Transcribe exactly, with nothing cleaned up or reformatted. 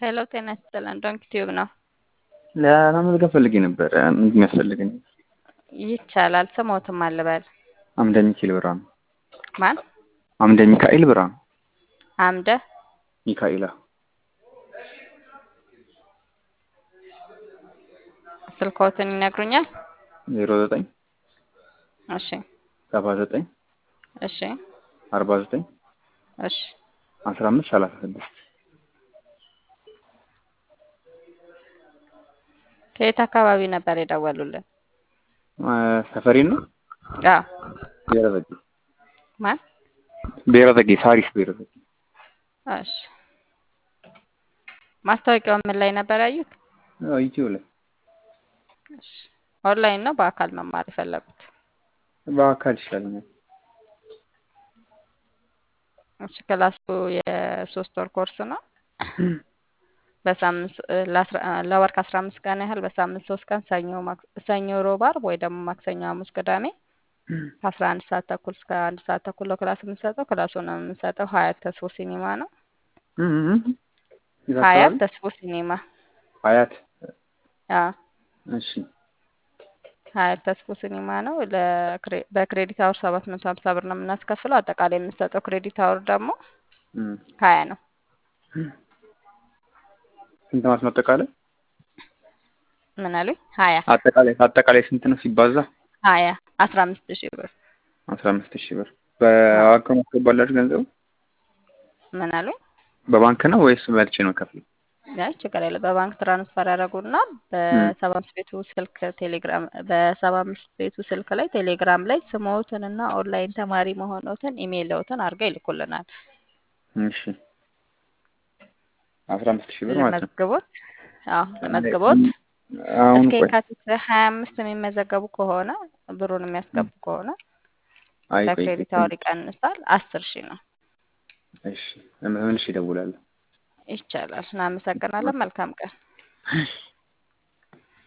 ሄሎ ጤና ይስጥልን። ዶንክ ቲዩብ ነው። ለመመዝገብ ፈልጌ ነበር። ምንድን ነው ያስፈልገኝ? ይቻላል። ስሞትም አልበል አምደ ሚካኤል ብርሃኑ። ማን? አምደ ሚካኤል ብርሃኑ። አምደ ሚካኤላ። ስልክዎትን ይነግሩኛል? ዜሮ ዘጠኝ እሺ ሰባ ዘጠኝ እሺ አርባ ዘጠኝ እሺ አስራ አምስት ሰላሳ ስድስት ከየት አካባቢ ነበር የደወሉልን? ሰፈሬን ነው። አዎ። ብሔረዘጌ ማን? ብሔረዘጌ ሳሪስ ብሔረዘጌ። እሺ ማስታወቂያው ምን ላይ ነበር ያዩት? አዎ ዩቲዩብ ላይ። እሺ ኦንላይን ነው በአካል መማር የፈለጉት? በአካል ይሻለኛል። እሺ ክላሱ የሶስት ወር ኮርስ ነው። በሳምንት ለወር ከአስራ አምስት ቀን ያህል በሳምንት ሶስት ቀን ሰኞ ሰኞ፣ ሮብ፣ ዓርብ ወይ ደግሞ ማክሰኞ፣ ሐሙስ፣ ቅዳሜ ከአስራ አንድ ሰዓት ተኩል እስከ አንድ ሰዓት ተኩል ነው ክላስ የምንሰጠው። ክላሱን የምንሰጠው ሀያት ተስፎ ሲኒማ ነው። ሀያት ተስፎ ሲኒማ ሀያት። አዎ እሺ ሀያት ተስፎ ሲኒማ ነው። በክሬዲት አወር ሰባት መቶ ሀምሳ ብር ነው የምናስከፍለው። አጠቃላይ የምንሰጠው ክሬዲት አወር ደግሞ ሀያ ነው። ስንት ማለት ነው አጠቃላይ? ምን አሉኝ? ሀያ አጠቃላይ አጠቃላይ ስንት ነው ሲባዛ? ሀያ አስራ አምስት ሺህ ብር። አስራ አምስት ሺህ ብር በባንክ ነው ማስገባላችሁ ገንዘቡ? ምን አሉኝ? በባንክ ነው ወይስ መልቼ ነው ከፍለው? አይ ችግር የለም። በባንክ ትራንስፈር ያደረጉና በሰባ አምስት ቤቱ ስልክ ቴሌግራም በሰባ አምስት ቤቱ ስልክ ላይ ቴሌግራም ላይ ስሞትንና ኦንላይን ተማሪ መሆኖትን ኢሜይልዎትን አድርገው ይልኩልናል። እሺ አስራ አምስት ሺህ ብር ማለት ነው። ለመዝግቦት አዎ ለመዝግቦት አሁን እስከ ቆይ የካቲት ሀያ አምስት የሚመዘገቡ ከሆነ ብሩን የሚያስገቡ ከሆነ አይ ቆይ በክሬዲት አወር ይቀንሳል። አስር ሺህ ነው። እሺ ምን እሺ እደውላለሁ። ይቻላል። እናመሰግናለን። መልካም ቀን።